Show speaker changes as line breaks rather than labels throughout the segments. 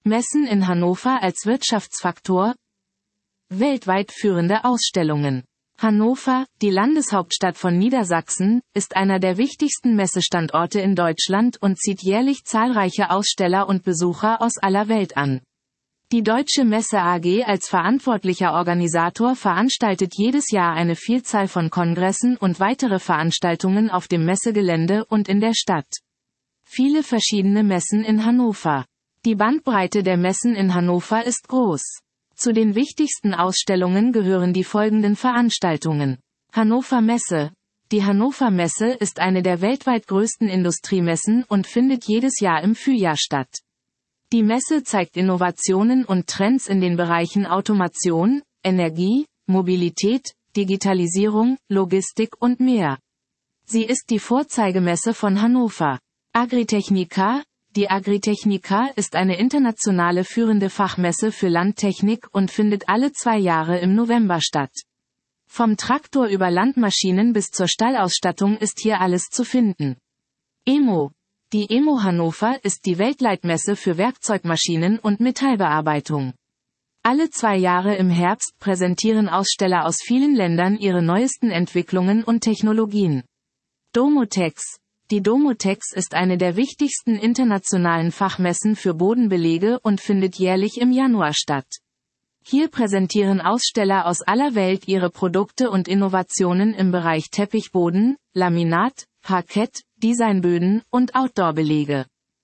Messen in Hannover als Wirtschaftsfaktor. Weltweit führende Ausstellungen. Hannover, die Landeshauptstadt von Niedersachsen, ist einer der wichtigsten Messestandorte in Deutschland und zieht jährlich zahlreiche Aussteller und Besucher aus aller Welt an. Die Deutsche Messe AG als verantwortlicher Organisator veranstaltet jedes Jahr eine Vielzahl von Kongressen und weitere Veranstaltungen auf dem Messegelände und in der Stadt. Viele verschiedene Messen in Hannover. Die Bandbreite der Messen in Hannover ist groß. Zu den wichtigsten Ausstellungen gehören die folgenden Veranstaltungen. Hannover Messe. Die Hannover Messe ist eine der weltweit größten Industriemessen und findet jedes Jahr im Frühjahr statt. Die Messe zeigt Innovationen und Trends in den Bereichen Automation, Energie, Mobilität, Digitalisierung, Logistik und mehr. Sie ist die Vorzeigemesse von Hannover. Agritechnica. Die Agritechnica ist eine internationale führende Fachmesse für Landtechnik und findet alle 2 Jahre im November statt. Vom Traktor über Landmaschinen bis zur Stallausstattung ist hier alles zu finden. EMO. Die EMO Hannover ist die Weltleitmesse für Werkzeugmaschinen und Metallbearbeitung. Alle 2 Jahre im Herbst präsentieren Aussteller aus vielen Ländern ihre neuesten Entwicklungen und Technologien. Domotex. Die Domotex ist eine der wichtigsten internationalen Fachmessen für Bodenbelege und findet jährlich im Januar statt. Hier präsentieren Aussteller aus aller Welt ihre Produkte und Innovationen im Bereich Teppichboden, Laminat, Parkett, Designböden und Outdoor-Belege.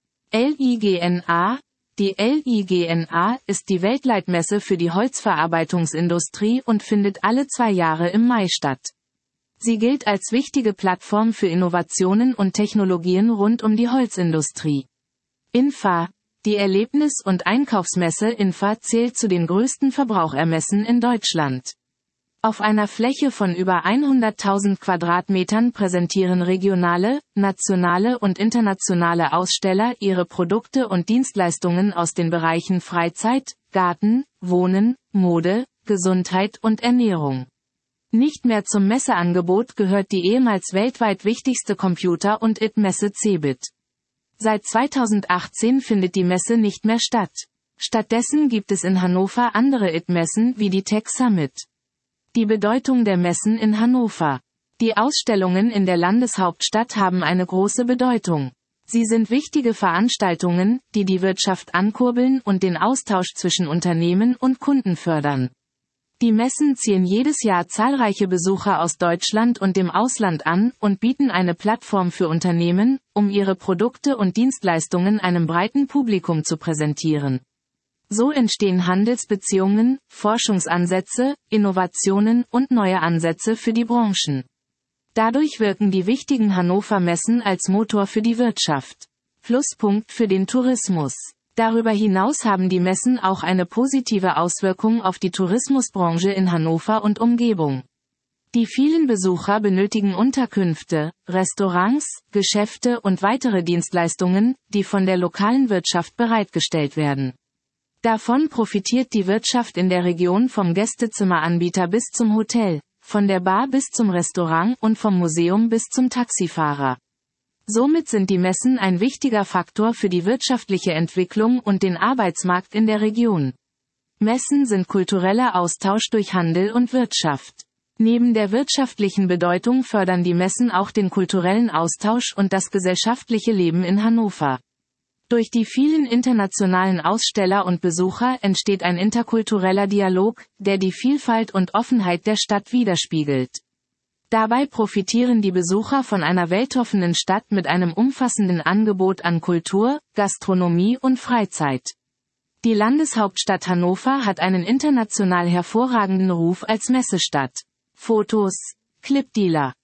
LIGNA. Die LIGNA ist die Weltleitmesse für die Holzverarbeitungsindustrie und findet alle 2 Jahre im Mai statt. Sie gilt als wichtige Plattform für Innovationen und Technologien rund um die Holzindustrie. INFA. Die Erlebnis- und Einkaufsmesse INFA zählt zu den größten Verbrauchermessen in Deutschland. Auf einer Fläche von über 100.000 Quadratmetern präsentieren regionale, nationale und internationale Aussteller ihre Produkte und Dienstleistungen aus den Bereichen Freizeit, Garten, Wohnen, Mode, Gesundheit und Ernährung. Nicht mehr zum Messeangebot gehört die ehemals weltweit wichtigste Computer- und IT-Messe CeBIT. Seit 2018 findet die Messe nicht mehr statt. Stattdessen gibt es in Hannover andere IT-Messen wie die Tech Summit. Die Bedeutung der Messen in Hannover. Die Ausstellungen in der Landeshauptstadt haben eine große Bedeutung. Sie sind wichtige Veranstaltungen, die die Wirtschaft ankurbeln und den Austausch zwischen Unternehmen und Kunden fördern. Die Messen ziehen jedes Jahr zahlreiche Besucher aus Deutschland und dem Ausland an und bieten eine Plattform für Unternehmen, um ihre Produkte und Dienstleistungen einem breiten Publikum zu präsentieren. So entstehen Handelsbeziehungen, Forschungsansätze, Innovationen und neue Ansätze für die Branchen. Dadurch wirken die wichtigen Hannover Messen als Motor für die Wirtschaft. Pluspunkt für den Tourismus. Darüber hinaus haben die Messen auch eine positive Auswirkung auf die Tourismusbranche in Hannover und Umgebung. Die vielen Besucher benötigen Unterkünfte, Restaurants, Geschäfte und weitere Dienstleistungen, die von der lokalen Wirtschaft bereitgestellt werden. Davon profitiert die Wirtschaft in der Region vom Gästezimmeranbieter bis zum Hotel, von der Bar bis zum Restaurant und vom Museum bis zum Taxifahrer. Somit sind die Messen ein wichtiger Faktor für die wirtschaftliche Entwicklung und den Arbeitsmarkt in der Region. Messen sind kultureller Austausch durch Handel und Wirtschaft. Neben der wirtschaftlichen Bedeutung fördern die Messen auch den kulturellen Austausch und das gesellschaftliche Leben in Hannover. Durch die vielen internationalen Aussteller und Besucher entsteht ein interkultureller Dialog, der die Vielfalt und Offenheit der Stadt widerspiegelt. Dabei profitieren die Besucher von einer weltoffenen Stadt mit einem umfassenden Angebot an Kultur, Gastronomie und Freizeit. Die Landeshauptstadt Hannover hat einen international hervorragenden Ruf als Messestadt. Fotos: Clipdealer.